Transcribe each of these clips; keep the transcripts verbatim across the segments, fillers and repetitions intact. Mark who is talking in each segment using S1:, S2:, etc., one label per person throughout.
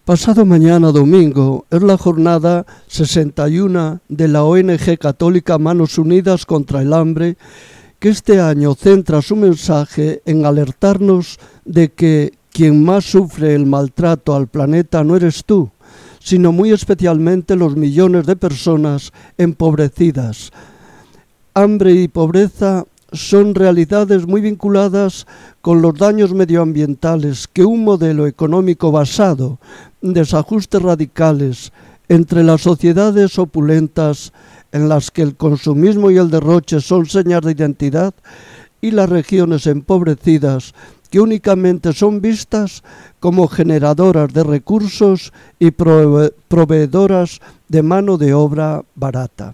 S1: Pasado mañana domingo es la jornada sesenta y uno de la O N G católica Manos Unidas contra el Hambre, que este año centra su mensaje en alertarnos de que quien más sufre el maltrato al planeta no eres tú, sino muy especialmente los millones de personas empobrecidas. Hambre y pobreza son realidades muy vinculadas con los daños medioambientales que un modelo económico basado en desajustes radicales entre las sociedades opulentas en las que el consumismo y el derroche son señas de identidad y las regiones empobrecidas que únicamente son vistas como generadoras de recursos y prove- proveedoras de mano de obra barata.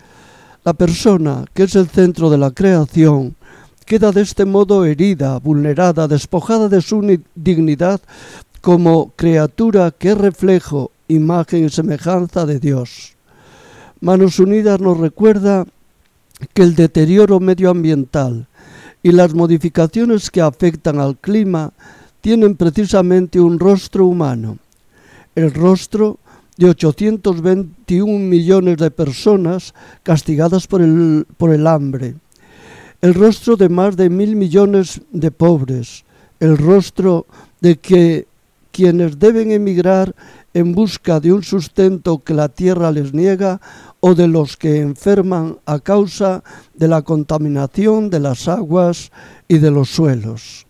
S1: La persona, que es el centro de la creación, queda de este modo herida, vulnerada, despojada de su dignidad como criatura que es reflejo, imagen y semejanza de Dios. Manos Unidas nos recuerda que el deterioro medioambiental y las modificaciones que afectan al clima tienen precisamente un rostro humano, el rostro de ochocientos veintiún millones de personas castigadas por el, por el hambre, el rostro de más de mil millones de pobres, el rostro de que quienes deben emigrar en busca de un sustento que la tierra les niega o de los que enferman a causa de la contaminación de las aguas y de los suelos.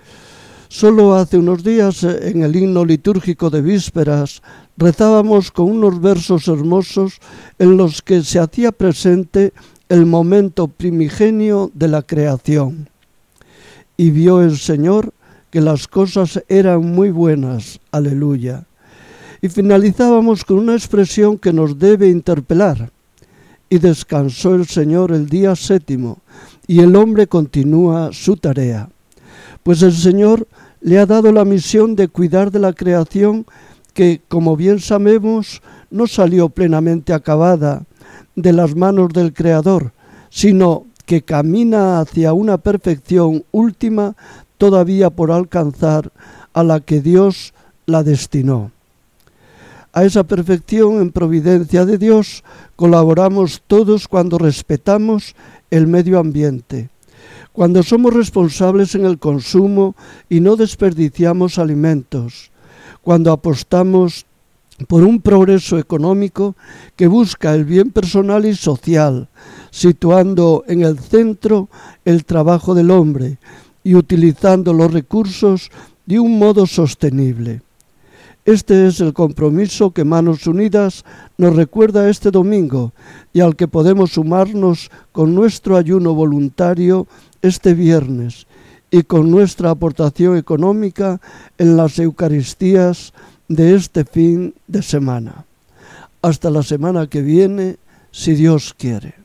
S1: Solo hace unos días, en el himno litúrgico de vísperas, rezábamos con unos versos hermosos en los que se hacía presente el momento primigenio de la creación. Y vio el Señor que las cosas eran muy buenas. Aleluya. Y finalizábamos con una expresión que nos debe interpelar. Y descansó el Señor el día séptimo, y el hombre continúa su tarea. Pues el Señor le ha dado la misión de cuidar de la creación que, como bien sabemos, no salió plenamente acabada de las manos del Creador, sino que camina hacia una perfección última todavía por alcanzar, a la que Dios la destinó. A esa perfección en providencia de Dios colaboramos todos cuando respetamos el medio ambiente, cuando somos responsables en el consumo y no desperdiciamos alimentos, cuando apostamos por un progreso económico que busca el bien personal y social, situando en el centro el trabajo del hombre y utilizando los recursos de un modo sostenible. Este es el compromiso que Manos Unidas nos recuerda este domingo y al que podemos sumarnos con nuestro ayuno voluntario este viernes y con nuestra aportación económica en las Eucaristías de este fin de semana. Hasta la semana que viene, si Dios quiere.